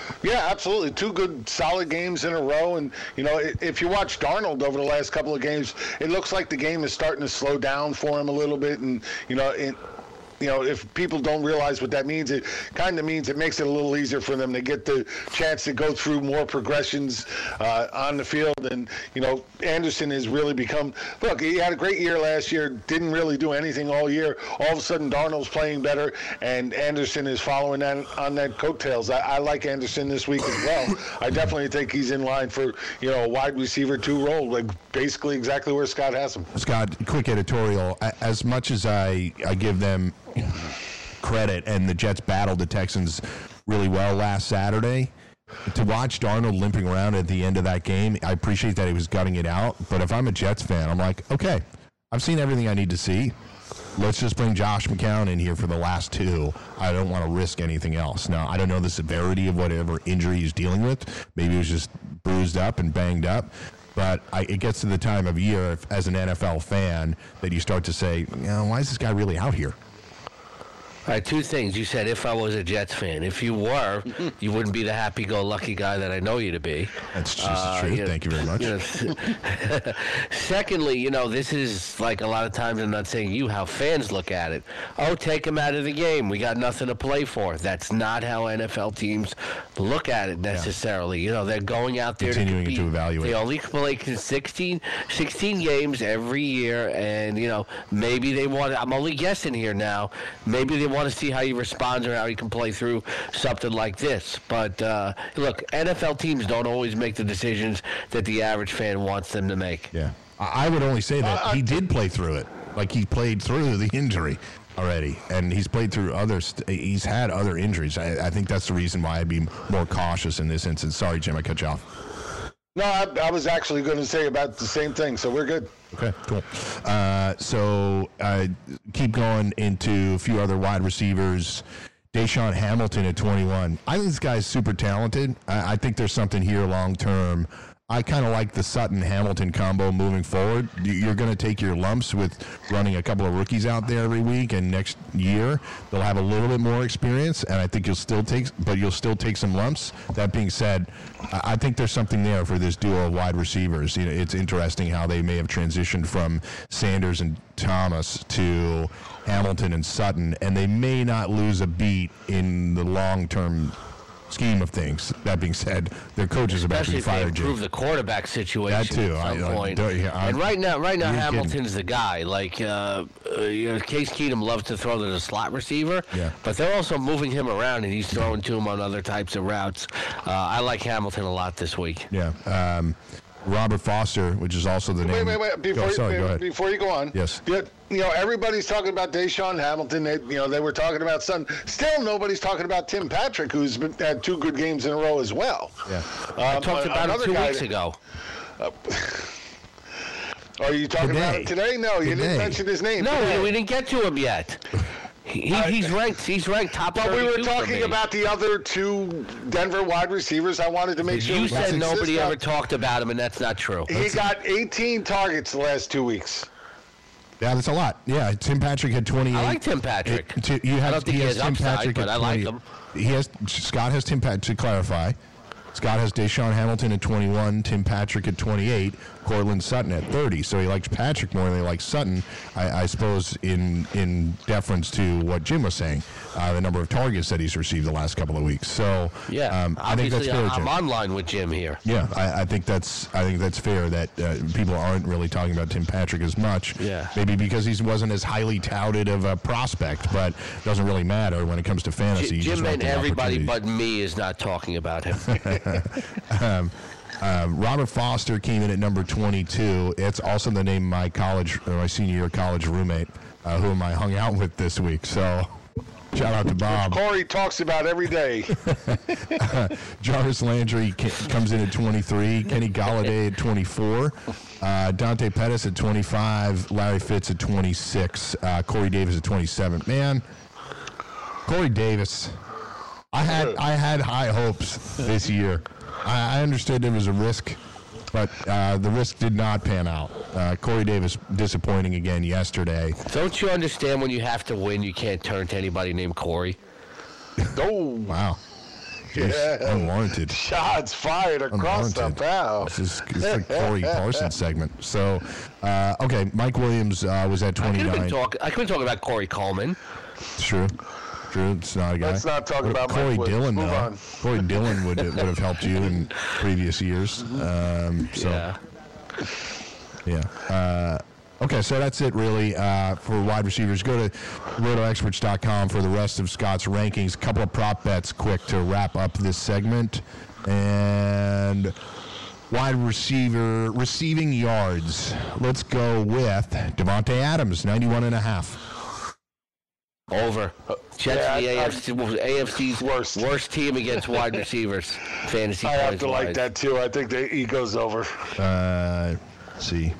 Yeah, absolutely. Two good, solid games in a row. And, you know, if you watch Darnold over the last couple of games, it looks like the game is starting to slow down for him a little bit. And, you know, it, you know, if people don't realize what that means, it kind of means it makes it a little easier for them to get the chance to go through more progressions uh, on the field. And, you know, Anderson has really become – look, he had a great year last year, didn't really do anything all year. All of a sudden, Darnold's playing better, and Anderson is following that on that coattails. I, I like Anderson this week as well. I definitely think he's in line for, you know, a wide receiver two role, like basically exactly where Scott has him. Scott, quick editorial. As much as I, I give them – credit, and the Jets battled the Texans really well last Saturday. To watch Darnold limping around at the end of that game, I appreciate that he was gutting it out, but if I'm a Jets fan, I'm like, okay, I've seen everything I need to see. Let's just bring Josh McCown in here for the last two. I don't want to risk anything else. Now, I don't know the severity of whatever injury he's dealing with. Maybe he was just bruised up and banged up. But I, it gets to the time of year, if, as an N F L fan, that you start to say, you know, why is this guy really out here? All right, two things. You said if I was a Jets fan. If you were, you wouldn't be the happy-go-lucky guy that I know you to be. That's just uh, the truth. You know, Thank you very much. You know, secondly, you know, this is like a lot of times, I'm not saying you, how fans look at it. Oh, take him out of the game. We got nothing to play for. That's not how N F L teams look at it necessarily. Yeah. You know, they're going out there Continuing to compete. to evaluate. They only play sixteen, sixteen games every year, and, you know, maybe they want to, I'm only guessing here now, maybe they want to see how he responds or how he can play through something like this. But uh, look, N F L teams don't always make the decisions that the average fan wants them to make. Yeah, I would only say that uh, he did play through it. Like, he played through the injury already, and he's played through other. St- he's had other injuries. I, I think that's the reason why I'd be more cautious in this instance. Sorry, Jim, I cut you off. No, I, I was actually going to say about the same thing, so we're good. Okay, cool. Uh, so uh, keep going into a few other wide receivers. Deshaun Hamilton at twenty-one. I think this guy's super talented. I, I think there's something here long term. I kind of like the Sutton-Hamilton combo moving forward. You're going to take your lumps with running a couple of rookies out there every week, and next year they'll have a little bit more experience, and I think you'll still take, but you'll still take some lumps. That being said, I think there's something there for this duo of wide receivers. You know, it's interesting how they may have transitioned from Sanders and Thomas to Hamilton and Sutton, and they may not lose a beat in the long-term scheme of things. That being said, their coach is about to be fired. Especially if they improve the quarterback situation that too. at some I, point. I, yeah, and right now, right now, Hamilton's kidding. the guy. Like, uh, uh, you know, Case Keenum loves to throw to the slot receiver, yeah. but they're also moving him around, and he's throwing to him on other types of routes. Uh, I like Hamilton a lot this week. Yeah. Um, Robert Foster, which is also the name. Wait, wait, wait. Before, go, sorry, you, go ahead. before you go on. Yes. You know, everybody's talking about Deshaun Hamilton. They, you know, they were talking about Sutton. Still, nobody's talking about Tim Patrick, who's been, had two good games in a row as well. Yeah. Um, I talked about him two weeks ago. Uh, are you talking today. about it today? No, you today. didn't mention his name. No, today. we didn't get to him yet. He, he's ranked. He's ranked top. But we were talking me. about the other two Denver wide receivers. I wanted to make sure. You said nobody on. ever talked about him, and that's not true. He got eighteen targets the last two weeks. Yeah, that's a lot. Yeah, Tim Patrick had twenty-eight. I like Tim Patrick. It, t- you have, I don't think he he has has Tim upside, Patrick but at I like twenty. him. He has Scott has Tim Patrick. To clarify, Scott has Deshaun Hamilton at twenty-one, Tim Patrick at twenty-eight, Cortland Sutton at thirty. So he likes Patrick more than he likes Sutton, I, I suppose, in in deference to what Jim was saying, uh, the number of targets that he's received the last couple of weeks. So yeah, um, I think that's fair, I'm Jim. on line with Jim here. Yeah, I, I think that's I think that's fair that uh, people aren't really talking about Tim Patrick as much. Yeah. Maybe because he wasn't as highly touted of a prospect, but it doesn't really matter when it comes to fantasy. J- Jim and everybody but but me is not talking about him. um, um, Robert Foster came in at number twenty-two. It's also the name of my college, or my senior year college roommate, uh, whom I hung out with this week. So, shout out to Bob. Corey talks about every day. uh, Jarvis Landry ca- comes in at twenty-three. Kenny Golladay at twenty-four. Uh, Dante Pettis at twenty-five. Larry Fitz at twenty-six. Uh, Corey Davis at twenty-seven. Man, Corey Davis. I had I had high hopes this year. I, I understood there was a risk, but uh, the risk did not pan out. Uh, Corey Davis disappointing again yesterday. Don't you understand when you have to win, you can't turn to anybody named Corey? Oh, wow. Jeez, Yeah. unwarranted. Shots fired across the Unwarranted. bow. This is it's like Corey Parsons segment. So, uh, okay, Mike Williams uh, was at I could have been twenty-nine. talking. I could talk about Corey Coleman. True. True. It's not a guy. Let's not talk What about Corey Mike Williams. Dillon, Move though. on. Corey Dillon would would have helped you in previous years. Um, so, Yeah. yeah. Uh, okay, so that's it really uh, for wide receivers. Go to roto experts dot com for the rest of Scott's rankings. A couple of prop bets quick to wrap up this segment. And wide receiver receiving yards. Let's go with Devontae Adams, ninety-one and a half. Over. Jets Yeah, are the I- A F C, A F C's Worst. worst team against wide receivers. Fantasy I have points to like wise. that too. I think that he goes over. Uh, let's see.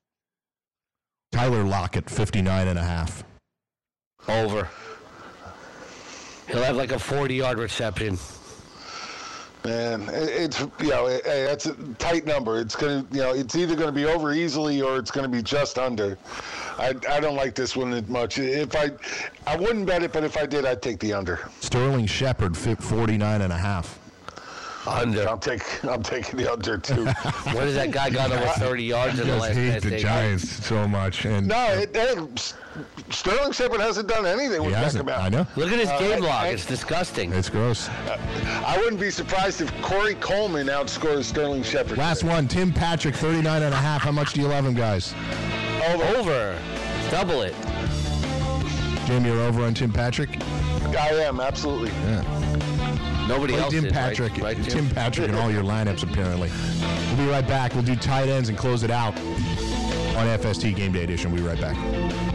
Tyler Lockett, fifty-nine and a half. Over. He'll have like a forty-yard reception. Man, it- it's you know, it, hey, that's a tight number. It's gonna, you know, it's either gonna be over easily or it's gonna be just under. I, I don't like this one that much. If I, I wouldn't bet it, but if I did, I'd take the under. Sterling Shepard, fi- forty-nine and a half. Under. I'm taking, I'm taking the under too. When has that guy got over thirty yards in the last hate past the eight Giants so much. And no, it, it, Sterling Shepard hasn't done anything he with hasn't. Beckham out. I know. Look at his Uh, game I- log. I- It's disgusting. It's gross. I wouldn't be surprised if Corey Coleman outscores Sterling Shepard. Last one, Tim Patrick, thirty-nine and a half. How much do you love him, guys? Over. Over. Double it. Jim, you're over on Tim Patrick? I am absolutely. Nobody Play else Tim is, right? Patrick. Right, Jim? Tim Patrick in all your lineups, apparently. We'll be right back. We'll do tight ends and close it out on F S T Game Day Edition. We'll be right back.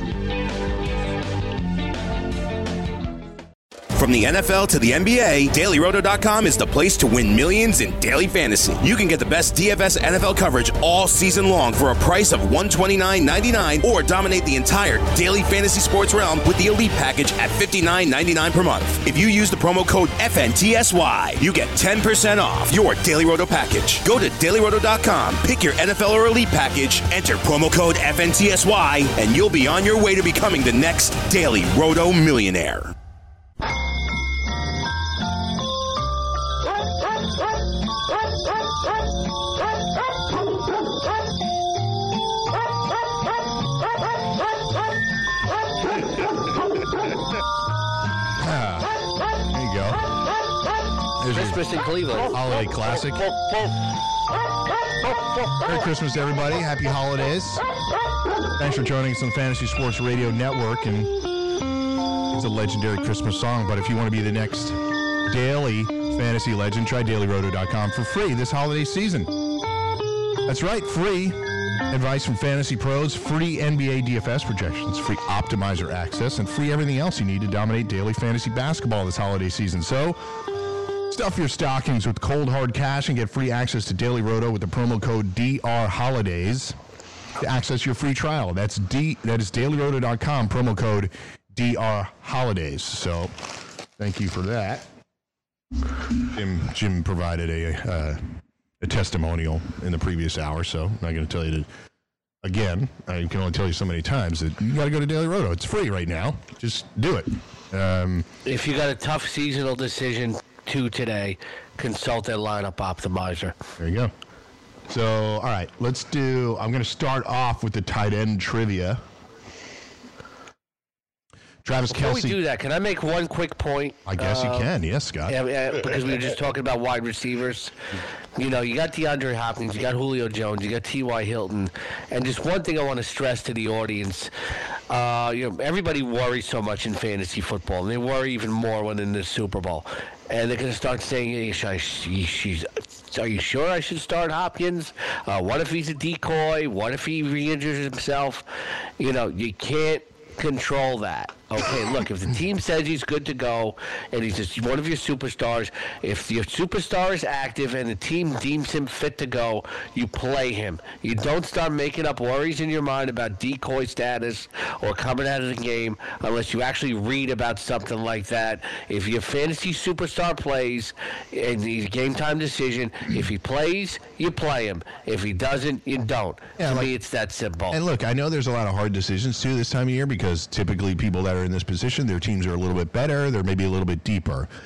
From the N F L to the N B A, Daily Roto dot com is the place to win millions in daily fantasy. You can get the best D F S N F L coverage all season long for a price of one hundred twenty-nine ninety-nine, or dominate the entire daily fantasy sports realm with the Elite package at fifty-nine ninety-nine per month. If you use the promo code F N T S Y, you get ten percent off your Daily Roto package. Go to Daily Roto dot com, pick your N F L or Elite package, enter promo code F N T S Y, and you'll be on your way to becoming the next Daily Roto millionaire. Ah, there you go. There's your Christmas in Cleveland. holiday classic. Merry Christmas, everybody. Happy holidays. Thanks for joining us on the Fantasy Sports Radio Network. And it's a legendary Christmas song, but if you want to be the next daily fantasy legend, try Daily Roto dot com for free this holiday season. That's right, free advice from fantasy pros, free N B A D F S projections, free optimizer access, and free everything else you need to dominate daily fantasy basketball this holiday season. So, stuff your stockings with cold hard cash and get free access to Daily Roto with the promo code D R Holidays to access your free trial. That's D. That is Daily Roto dot com, promo code D R Holidays. So, thank you for that. Jim Jim provided a uh, a testimonial in the previous hour, so I'm not going to tell you to. Again, I can only tell you so many times that you got to go to Daily Roto. It's free right now. Just do it. Um, If you got a tough seasonal decision to today, consult that lineup optimizer. There you go. So, all right, let's do. I'm going to start off with the tight end trivia. Travis Before Kelce. we do that, can I make one quick point? I guess Uh, you can. Yes, Scott. Yeah, yeah, because we were just talking about wide receivers. You know, you got DeAndre Hopkins, you got Julio Jones, you got T Y. Hilton. And just one thing I want to stress to the audience, uh, you know, everybody worries so much in fantasy football, and they worry even more when in the Super Bowl. And they're going to start saying, hey, should I, she's, are you sure I should start Hopkins? Uh, what if he's a decoy? What if he re-injures himself? You know, you can't control that. Okay, look, if the team says he's good to go and he's just one of your superstars, if your superstar is active and the team deems him fit to go, you play him. You don't start making up worries in your mind about decoy status or coming out of the game unless you actually read about something like that. If your fantasy superstar plays and he's a game time decision, if he plays, you play him. If he doesn't, you don't. Yeah, to like- me, it's that simple. And look, I know there's a lot of hard decisions too this time of year because typically people that are in this position, their teams are a little bit better, they're maybe a little bit deeper.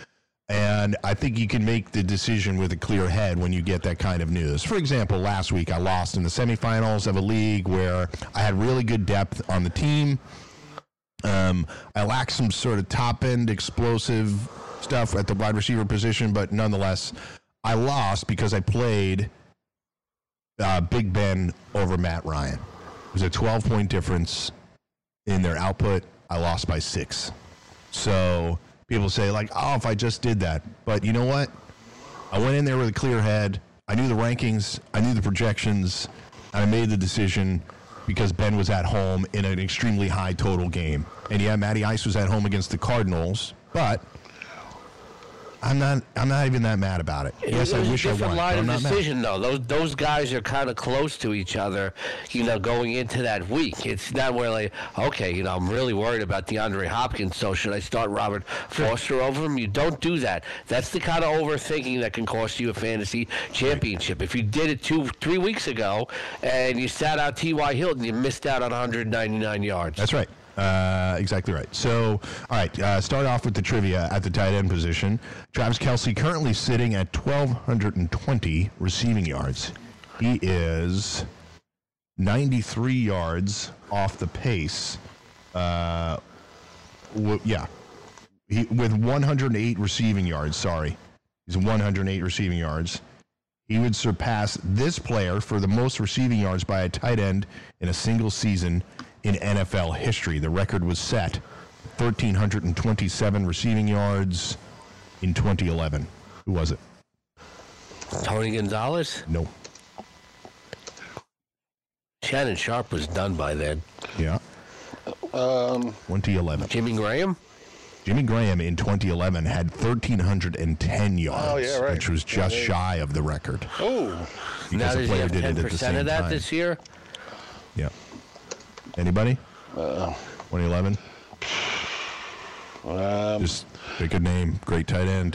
And I think you can make the decision with a clear head when you get that kind of news. For example, last week I lost in the semifinals of a league where I had really good depth on the team. Um, I lacked some sort of top-end explosive stuff at the wide receiver position, but nonetheless, I lost because I played uh, Big Ben over Matt Ryan. It was a twelve-point difference in their output. I lost by six. So people say, like, oh, if I just did that. But you know what? I went in there with a clear head. I knew the rankings. I knew the projections. And I made the decision because Ben was at home in an extremely high total game. And, yeah, Matty Ice was at home against the Cardinals. But I'm not I'm not even that mad about it. It yes, I wish I won. Different line I'm of not decision, mad. though. Those those guys are kind of close to each other, you know, going into that week. It's not where like, okay, you know, I'm really worried about DeAndre Hopkins, so should I start Robert Foster over him? You don't do that. That's the kind of overthinking that can cost you a fantasy championship. If you did it two, three weeks ago and you sat out T Y. Hilton, you missed out on one hundred ninety-nine yards. That's right. Uh, exactly right. So, all right, uh, start off with the trivia at the tight end position. Travis Kelce currently sitting at one thousand two hundred twenty receiving yards. He is ninety-three yards off the pace. Uh, w- yeah, he, with one hundred eight receiving yards, sorry. He's one hundred eight receiving yards. He would surpass this player for the most receiving yards by a tight end in a single season in N F L history. The record was set one thousand three hundred twenty-seven receiving yards in twenty eleven. Who was it? Tony Gonzalez? No. Shannon Sharp was done by then. Yeah. Um, twenty eleven. Jimmy Graham? Jimmy Graham in twenty eleven had one thousand three hundred ten yards, Oh, yeah, right. which was just Yeah, shy of the record. oh, Because Now, the does he player have did it ten at the percent same of that time. this year? Yeah. Anybody? Uh, twenty eleven? um, Just pick a name. Great tight end.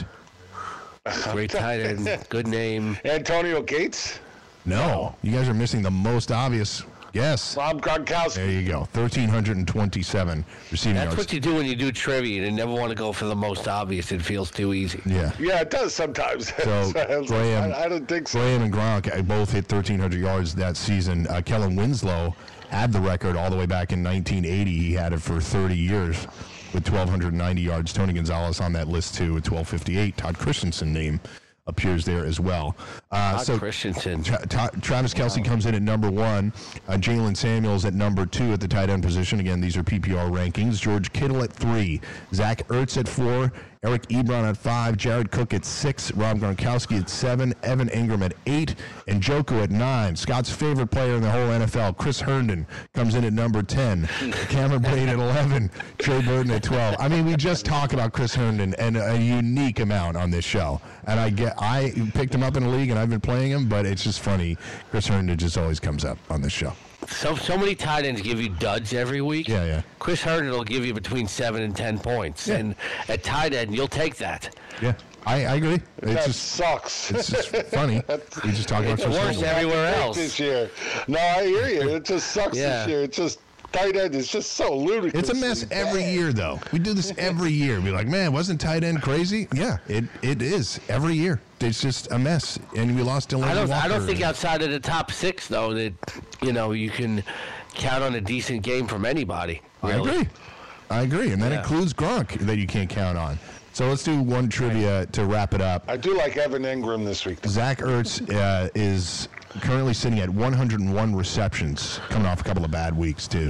Great tight end, good name. Antonio Gates. No. You guys are missing the most obvious guess. Bob Gronkowski. There you go. one thousand three hundred twenty-seven receiving That's yards. what you do when you do trivia. You never want to go for the most obvious. It feels too easy. Yeah. Yeah, it does sometimes. So, Graham, I, I don't think so. Graham and Gronk uh, both hit thirteen hundred yards that season. Uh, Kellen Winslow had the record all the way back in nineteen eighty. He had it for thirty years with one thousand two hundred ninety yards. Tony Gonzalez on that list, too, with twelve fifty-eight. Todd Christensen name appears there as well. Uh, Todd so Christensen. Tra- Tra- Travis Kelce comes in at number one. Uh, Jalen Samuels at number two at the tight end position. Again, these are P P R rankings. George Kittle at three. Zach Ertz at four. Eric Ebron at five. Jared Cook at six. Rob Gronkowski at seven. Evan Ingram at eight. And Njoku at nine. Scott's favorite player in the whole N F L, Chris Herndon, comes in at number ten. Cameron Brate at eleven. Trey Burton at twelve. I mean, we just talk about Chris Herndon and a unique amount on this show. And I get, I picked him up in a league and I've been playing him, but it's just funny. Chris Herndon just always comes up on this show. So so many tight ends give you duds every week. Yeah, yeah. Chris Herndon will give you between seven and ten points, Yeah. and at tight end you'll take that. Yeah, I, I agree. It's That just sucks. it's just funny. We just talk about It's Chris worse Herndon. everywhere else. This year. No, I hear you. It just sucks Yeah. this year. It's just tight end is just so ludicrous. It's a mess and every bad. year, though. We do this every year. Be like, man, wasn't tight end crazy? Yeah, it it is every year. It's just a mess, and we lost Dylan I don't I don't Walker. think outside of the top six though that you know you can count on a decent game from anybody. I Really. agree. I agree, and that Yeah. includes Gronk that you can't count on. So let's do one trivia to wrap it up. I do like Evan Ingram this week. Zach Ertz uh, is currently sitting at one hundred one receptions, coming off a couple of bad weeks too.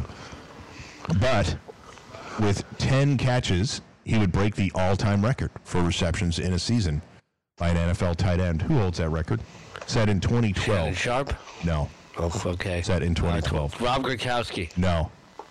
But with ten catches, he would break the all-time record for receptions in a season by an N F L tight end. Who holds that record? Set in twenty Shannon twelve. Sharp. No. Oh, okay. Set in twenty twelve. Rob Gronkowski. No.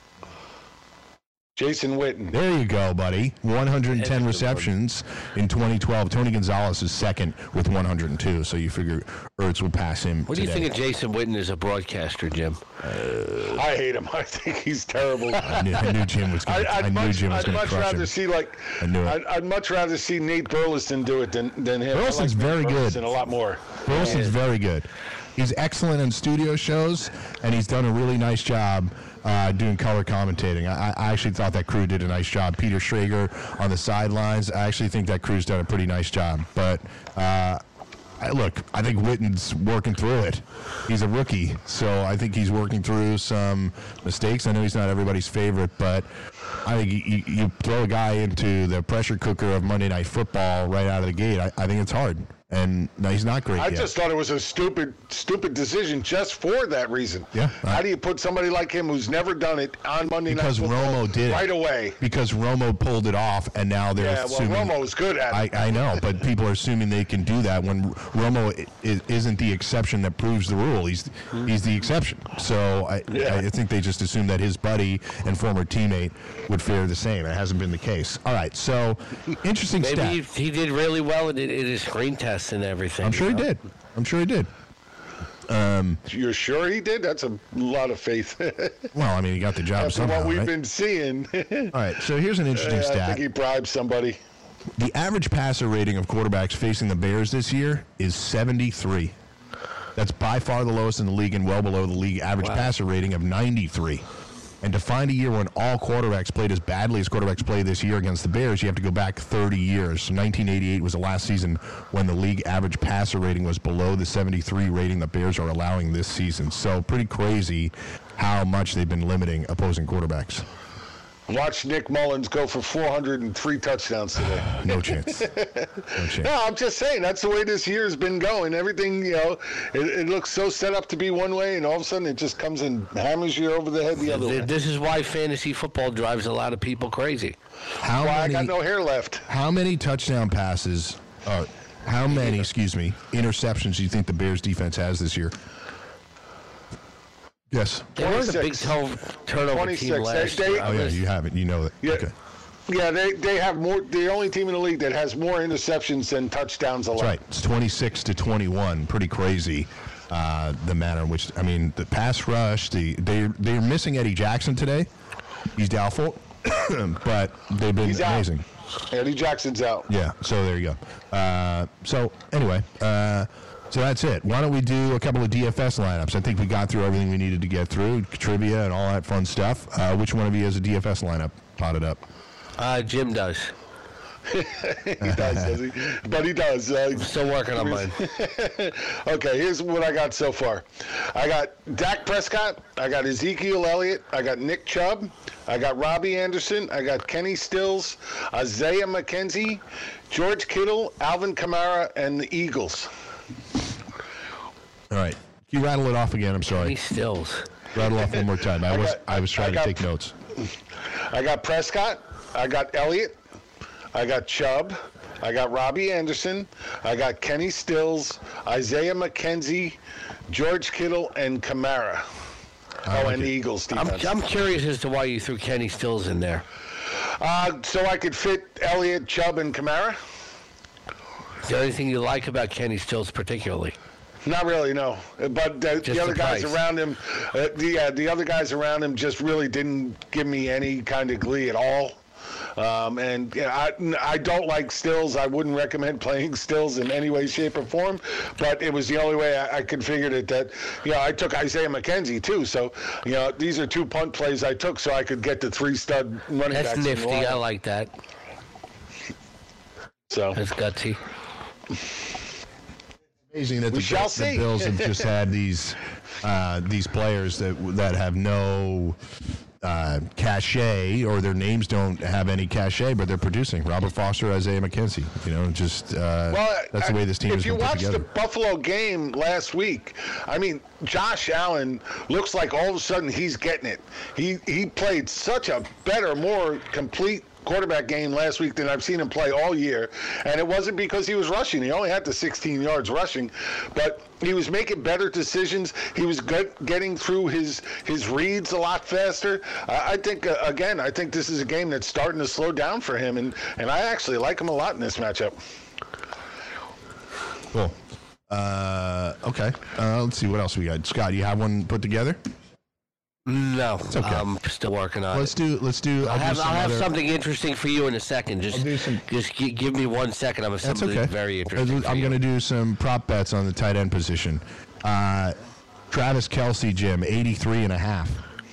Jason Witten. There you go, buddy. one hundred ten receptions in twenty twelve. Tony Gonzalez is second with one hundred two, so you figure Ertz will pass him What do you today. think of Jason Witten as a broadcaster, Jim? I hate him. I think he's terrible. I knew, I knew Jim was going I, to I I'd knew much, Jim was I'd going to much crush rather him. see like I knew it. I'd, I'd much rather see Nate Burleson do it than than him. I Burleson's like very Nate good. Burleson a lot more. Wilson's very good. he's excellent in studio shows, and he's done a really nice job uh, doing color commentating. I, I actually thought that crew did a nice job. Peter Schrager on the sidelines. I actually think that crew's done a pretty nice job. But uh, I, look, I think Witten's working through it. He's a rookie, so I think he's working through some mistakes. I know he's not everybody's favorite, but I think you, you throw a guy into the pressure cooker of Monday Night Football right out of the gate. I, I think it's hard. And no, he's not great I yet. just thought it was a stupid, stupid decision just for that reason. Yeah. How do you put somebody like him who's never done it on Monday because Night Football Romo did right it. away? Because Romo pulled it off, and now they're Yeah, well, assuming. Romo's good at it. I, I know, but people are assuming they can do that when Romo i- isn't the exception that proves the rule. He's he's the exception. So I, Yeah. I think they just assumed that his buddy and former teammate would fare the same. It hasn't been the case. All right, so interesting Maybe stat. he, he did really well in, in his screen tests and everything. I'm sure he did. I'm sure he did. You're sure he did? That's a lot of faith. Well, I mean, he got the job After somehow, what we've right? been seeing. All right, so here's an interesting I stat. think he bribed somebody. The average passer rating of quarterbacks facing the Bears this year is seventy-three. That's by far the lowest in the league and well below the league average passer rating of ninety-three. And to find a year when all quarterbacks played as badly as quarterbacks played this year against the Bears, you have to go back thirty years. So nineteen eighty-eight was the last season when the league average passer rating was below the seventy-three rating the Bears are allowing this season. So pretty crazy how much they've been limiting opposing quarterbacks. Watch Nick Mullins go for four hundred three touchdowns today. No chance. No chance. No, I'm just saying that's the way this year's been going. Everything, you know, it, it looks so set up to be one way, and all of a sudden it just comes and hammers you over the head the other way. This is why fantasy football drives a lot of people crazy. How Why I many, got no hair left. how many touchdown passes, uh, how many, excuse me, interceptions do you think the Bears defense has this year? Yes. They weren't a big twenty-six. to- turnover twenty-six. team last They- year. Oh, yeah, you have it. You know it. Yeah. Okay. Yeah, they they have more. The only team in the league that has more interceptions than touchdowns allowed. That's right. It's twenty-six to twenty-one. Pretty crazy. Uh, the manner in which, I mean, the pass rush, the they they're missing Eddie Jackson today. He's doubtful, but they've been He's out. amazing. Eddie Jackson's out. Yeah, so there you go. Uh, so anyway, uh, so that's it. Why don't we do a couple of D F S lineups? I think we got through everything we needed to get through, trivia and all that fun stuff. Uh, which one of you has a D F S lineup potted up? Uh, Jim does. He does, does he? But he does. Uh, Still working on mine. Okay, here's what I got so far. I got Dak Prescott. I got Ezekiel Elliott. I got Nick Chubb. I got Robbie Anderson. I got Kenny Stills, Isaiah McKenzie, George Kittle, Alvin Kamara, and the Eagles. All right. Can you rattle it off again? I'm He sorry. stills. Rattle off one more time. I I was got- I was trying I got- to take notes. I got Prescott. I got Elliott. I got Chubb. I got Robbie Anderson. I got Kenny Stills, Isaiah McKenzie, George Kittle, and Kamara. I Oh, like and the it. Eagles I'm, defense. I'm curious as to why you threw Kenny Stills in there. Uh, so I could fit Elliott, Chubb, and Kamara? Is there anything you like about Kenny Stills particularly? Not really, no. But uh, Just the other the guys price. around him, uh, the uh, the other guys around him just really didn't give me any kind of glee at all. Um, and you know, I, I don't like Stills. I wouldn't recommend playing Stills in any way, shape, or form. But it was the only way I, I configured it. That you know, I took Isaiah McKenzie too. So you know, these are two punt plays I took, so I could get the three stud running That's backs. in the nifty. lineup. I like that. So That's gutsy. Amazing that We the, shall the see. Bills have just had these uh, these players that that have no uh, cachet, or their names don't have any cachet, but they're producing. Robert Foster, Isaiah McKenzie. You know, just uh, Well, that's the way this team if has you been put watch together. the Buffalo game last week, I mean, Josh Allen looks like all of a sudden he's getting it. He he played such a better, more complete quarterback game last week than I've seen him play all year, and it wasn't because he was rushing. He only had the sixteen yards rushing, but he was making better decisions. He was good, getting through his his reads a lot faster. I, I think uh, again, I think this is a game that's starting to slow down for him, and and I actually like him a lot in this matchup. Cool. Uh, okay. Uh, let's see what else we got. Scott, you have one put together? No, It's okay. I'm still working on Let's it. do. Let's do. I'll, I'll have, do some I'll have other, something interesting for you in a second. Just, I'll do some- just gi- give me one second. I'm have That's something okay. very interesting. for I'm you. going to do some prop bets on the tight end position. Uh, Travis Kelce, Jim, eighty-three and a half.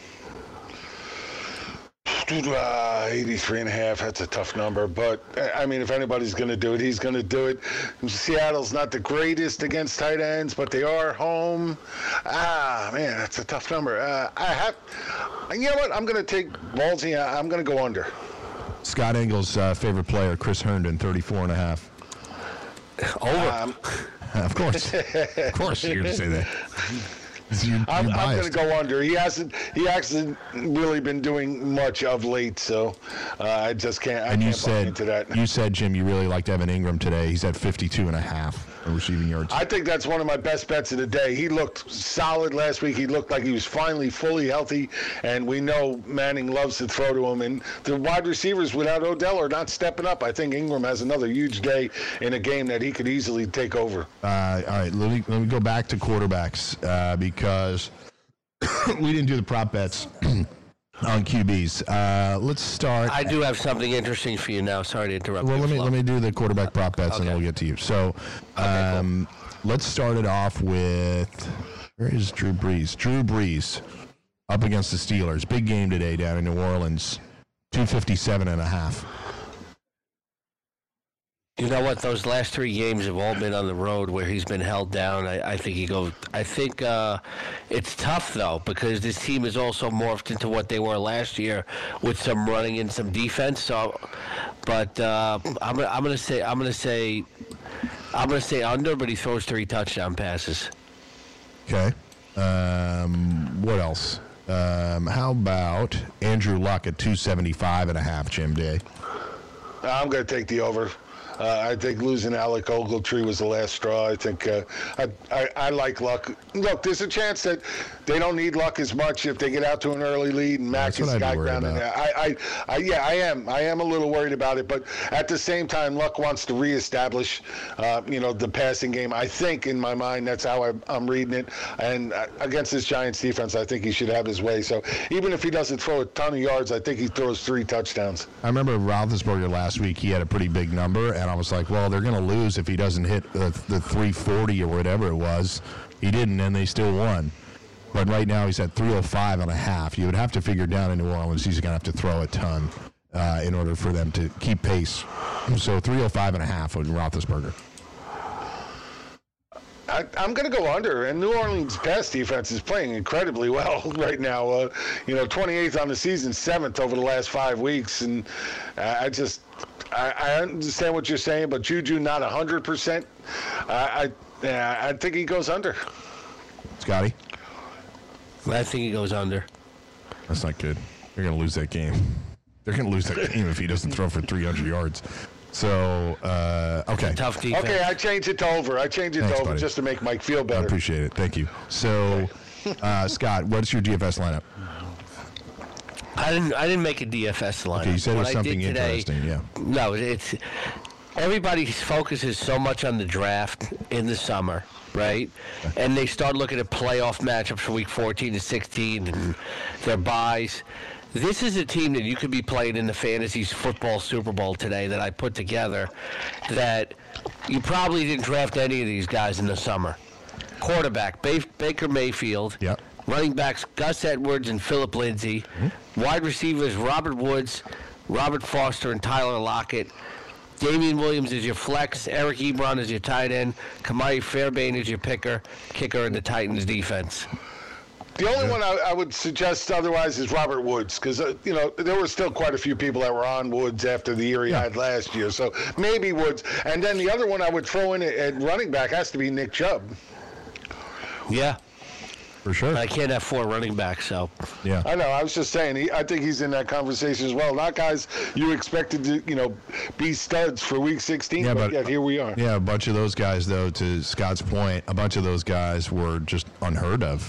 Uh, eighty-three and a half, that's a tough number. But, I mean, if anybody's going to do it, he's going to do it. Seattle's not the greatest against tight ends, but they are home. Ah, man, that's a tough number. Uh, I have, you know what? I'm going to take ballsy. I'm going to go under. Scott Engel's uh, favorite player, Chris Herndon, thirty-four and a half. Over. Um, Of course. Of course you're going to say that. You, I'm, you're I'm going biased. to go under. He hasn't. He hasn't really been doing much of late, so uh, I just can't. I And you can't buy said, into that. you said, Jim, you really liked Evan Ingram today. He's at fifty-two and a half receiving yards. I think that's one of my best bets of the day. He looked solid last week. He looked like he was finally fully healthy, and we know Manning loves to throw to him. And the wide receivers without Odell are not stepping up. I think Ingram has another huge day in a game that he could easily take over. Uh, all right, let me let me go back to quarterbacks uh, because we didn't do the prop bets on Q Bs. Uh, let's start. I do have something interesting for you now. Sorry to interrupt. Well, your let me flow. let me do the quarterback prop bets, and Okay. then we'll get to you. So, um, let's start it off with where is Drew Brees? Drew Brees up against the Steelers. Big game today down in New Orleans. two fifty-seven and a half. You know what? Those last three games have all been on the road where he's been held down. I, I think he goes. I think uh, it's tough though because this team is also morphed into what they were last year with some running and some defense. So, but uh, I'm gonna- I'm going to say I'm going to say I'm going to say under, but he throws three touchdown passes. Okay. Um, what else? Um, how about Andrew Luck at two seventy-five and a half, Jim Day? I'm going to take the over. Uh, I think losing Alec Ogletree was the last straw. I think uh, I, I, I like Luck. Look, there's a chance that they don't need Luck as much if they get out to an early lead and Mac That's is what I'd be got worried ground in about. there. I, I, I, yeah, I am. I am a little worried about it. But at the same time, Luck wants to reestablish, uh, you know, the passing game. I think in my mind that's how I, I'm reading it. And uh, against this Giants defense, I think he should have his way. So even if he doesn't throw a ton of yards, I think he throws three touchdowns. I remember Roethlisberger last week. He had a pretty big number, and I was like, well, they're going to lose if he doesn't hit the, the three forty or whatever it was. He didn't, and they still won. But right now he's at three oh five and a half. You would have to figure down in New Orleans he's going to have to throw a ton uh, in order for them to keep pace. So three oh five and a half with Roethlisberger. I, I'm going to go under, and New Orleans' pass defense is playing incredibly well right now. Uh, you know, twenty-eighth on the season, seventh over the last five weeks, and uh, I just I, I understand what you're saying, but Juju not one hundred percent. I I, yeah, I think he goes under. Scotty? I think he goes under. That's not good. They're going to lose that game. They're going to lose that game if he doesn't throw for three hundred yards. So, uh, okay. Tough defense. Okay, I changed it to over. I changed it Thanks, to over buddy. just to make Mike feel I better. appreciate it. Thank you. So, uh, Scott, what's your D F S lineup? I didn't. I didn't make a D F S line. Okay, you said it was What I something did today- interesting, yeah. No, it's everybody focuses so much on the draft in the summer, right? And they start looking at playoff matchups for week fourteen to sixteen and their buys. This is a team that you could be playing in the fantasy football Super Bowl today that I put together that you probably didn't draft any of these guys in the summer. Quarterback, ba- Baker Mayfield. Yep. Running backs, Gus Edwards and Philip Lindsay. Mm-hmm. Wide receivers, Robert Woods, Robert Foster, and Tyler Lockett. Damian Williams is your flex. Eric Ebron is your tight end. Kamari Fairbairn is your picker, kicker in the Titans defense. The only one I, I would suggest otherwise is Robert Woods, because uh, you know there were still quite a few people that were on Woods after the year he had last year. So maybe Woods, and then the other one I would throw in at, at running back has to be Nick Chubb. Yeah, For sure. I can't have four running backs, so Yeah. I know. I was just saying. He, I think he's in that conversation as well. Not guys you expected to, you know, be studs for Week sixteen. Yeah, but, but- yet here we are. Yeah, a bunch of those guys, though, to Scott's point, a bunch of those guys were just unheard of.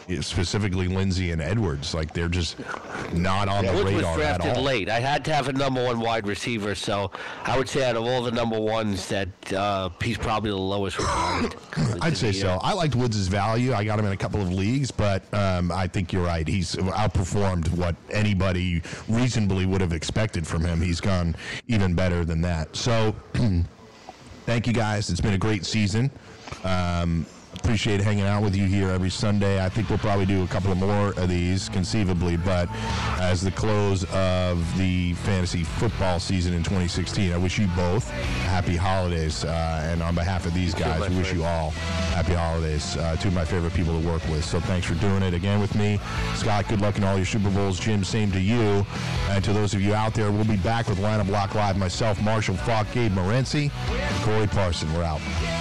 specifically Lindsey and Edwards. Like, they're just not on Yeah, the Woods was radar at drafted all. late. I had to have a number one wide receiver, so I would say out of all the number ones, that uh, he's probably the lowest regarded. I'd say so. I liked Woods' value. I got him in a couple of leagues, but um, I think you're right. He's outperformed what anybody reasonably would have expected from him. He's gone even better than that. So, thank you guys. It's been a great season. Um, appreciate hanging out with you here every Sunday. I think we'll probably do a couple of more of these conceivably, but as the close of the fantasy football season in twenty sixteen, I wish you both happy holidays, uh, and on behalf of these guys, I wish you all happy holidays. Uh, two of my favorite people to work with, so thanks for doing it again with me. Scott, good luck in all your Super Bowls. Jim, same to you. And to those of you out there, we'll be back with Line of Block Live. Myself, Marshall Falk, Gabe Morency, and Corey Parson. We're out.